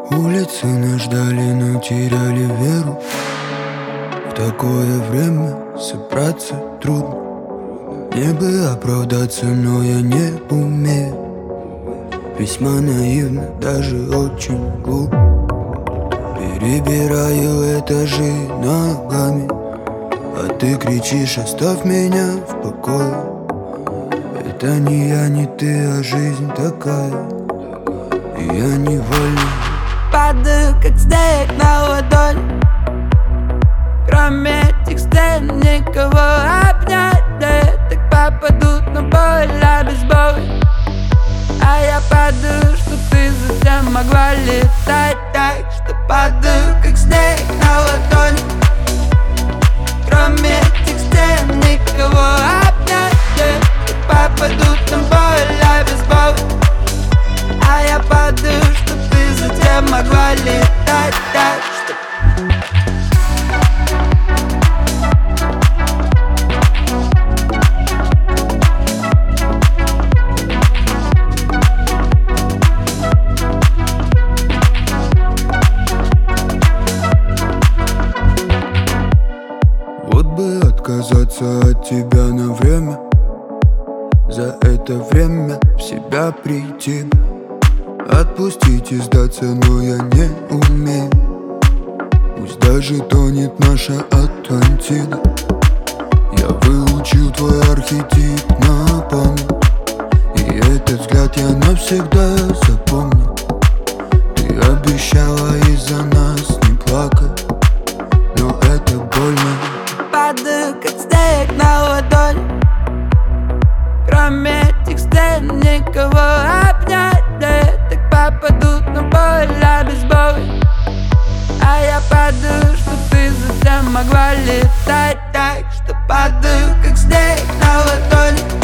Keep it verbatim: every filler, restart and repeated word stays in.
Улицы нас ждали, но теряли веру. В такое время собраться трудно. Мне бы оправдаться, но я не умею. Весьма наивно, даже очень глупо. Перебираю этажи ногами, а ты кричишь: оставь меня в покое. Это не я, не ты, а жизнь такая, и я невольно падаю, как снег на ладонь. Кроме этих стен никого обнять. Да я так попаду на боль, а без боли. А я падаю, что ты затем могла летать. Так что падаю, как снег на ладонь. Кроме этих стен никого обнять. Да я так попаду на боль, а без боли. А я падаю, что ты затем могла летать. Так что вот бы отказаться от тебя на время, за это время в себя прийти, отпустить и сдаться, но я не умею. Пусть даже тонет наша Атлантида. Я выучил твой архетип на память, и этот взгляд я навсегда запомню. Ты обещала из-за нас не плакать, но это больно. падаю, как снег на ладонь. Кроме этих стен никого обнять. Да я так попаду на боль, а без боли. А я падаю, что ты затем могла летать. Так что падаю, как снег на ладони.